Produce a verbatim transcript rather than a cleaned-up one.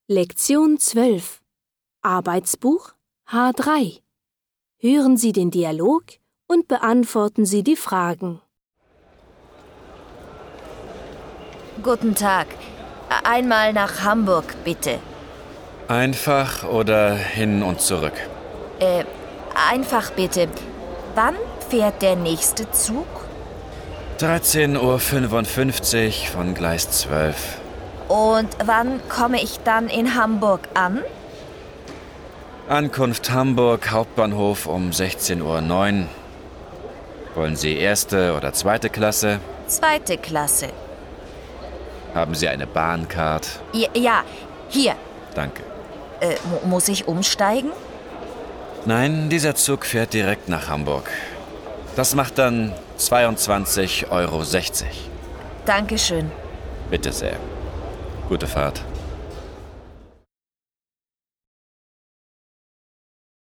Lektion zwölf. Arbeitsbuch H drei. Hören Sie den Dialog und beantworten Sie die Fragen. Guten Tag. Einmal nach Hamburg, bitte. Einfach oder hin und zurück? Äh, einfach bitte. Wann fährt der nächste Zug? dreizehn Uhr fünfundfünfzig von Gleis zwölf. Und wann komme ich dann in Hamburg an? Ankunft Hamburg, Hauptbahnhof um sechzehn Uhr neun. Wollen Sie erste oder zweite Klasse? Zweite Klasse. Haben Sie eine Bahncard? Ja, ja, hier. Danke. Äh, mu- muss ich umsteigen? Nein, dieser Zug fährt direkt nach Hamburg. Das macht dann zweiundzwanzig Euro sechzig. Dankeschön. Bitte sehr. Gute Fahrt.